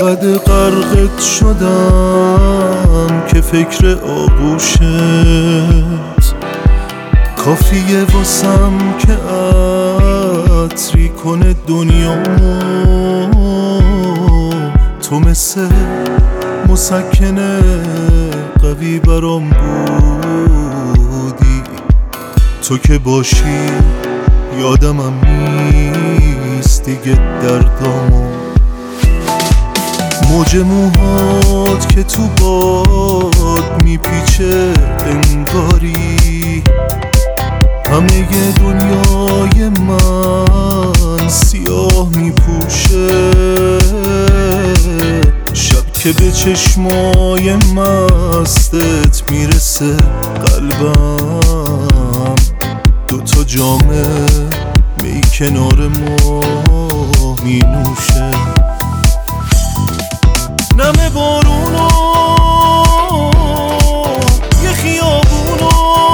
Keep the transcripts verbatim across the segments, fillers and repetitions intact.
انقدر غرقت شدم که فکر آغوشت کافیه واسم که عطری کنه دنیامو. تو مثل مسکنه قوی برام بودی، تو که باشی یادمم نیست دیگه دردامو. موج موهات که تو باد میپیچه انگاری همه دنیای من سیاه میپوشه. شب که به چشمای مستت میرسه قلبم دوتا جامه می کنار ما می نوشه. نم بارونو یه خیابونو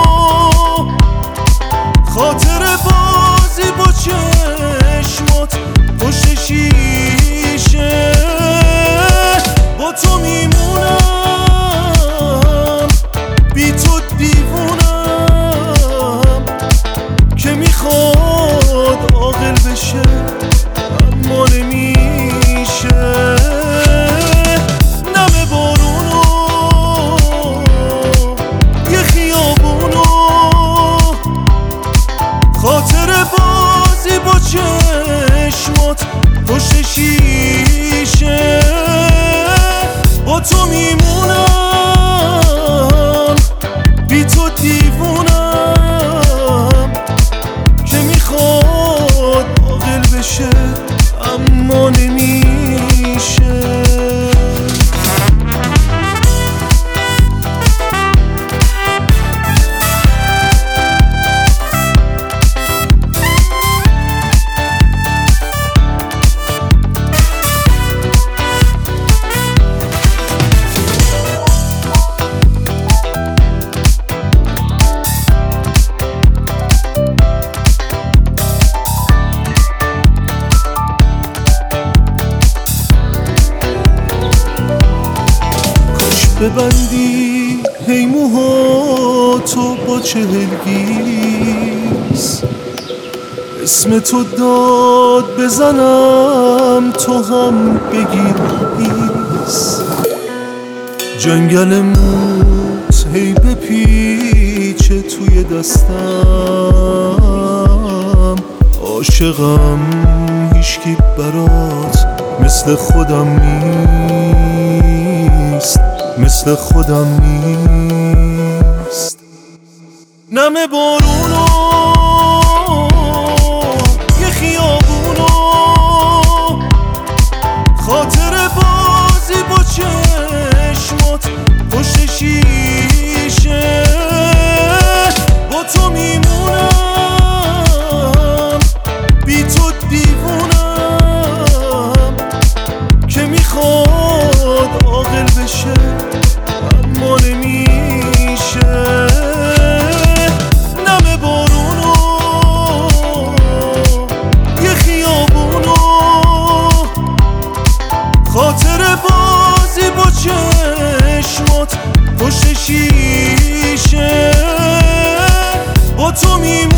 خاطر بازی با چشمات پشت شیشه. با تو میمونم بی تو دیوونم که میخواد عاقل بشه اما نمیشه. نم بارونو یه خیابونو خاطر بازی با چشمات پشت شیشه. با تو میمونم بی تو دیوونم که میخواد عاقل بشه اما نمیشه. ببندی هی موهاتو با چهلگیز، اسم تو داد بزنم تو هم بگیر ایس. جنگل موت هی بپیچه توی دستم، عاشقم هیچکی برات مثل خودم نیست، مثل خودم نیست. نم بارونو یه خیابونو خاطر بازی با چشمات پشت شیشه. با تو میمونم بی تو دیوونم که میخواد عاقل بشه اما نمیشه. نم بارونو یه خیابونو خاطر بازی با چشمات پشت شیشه. با تو میمونم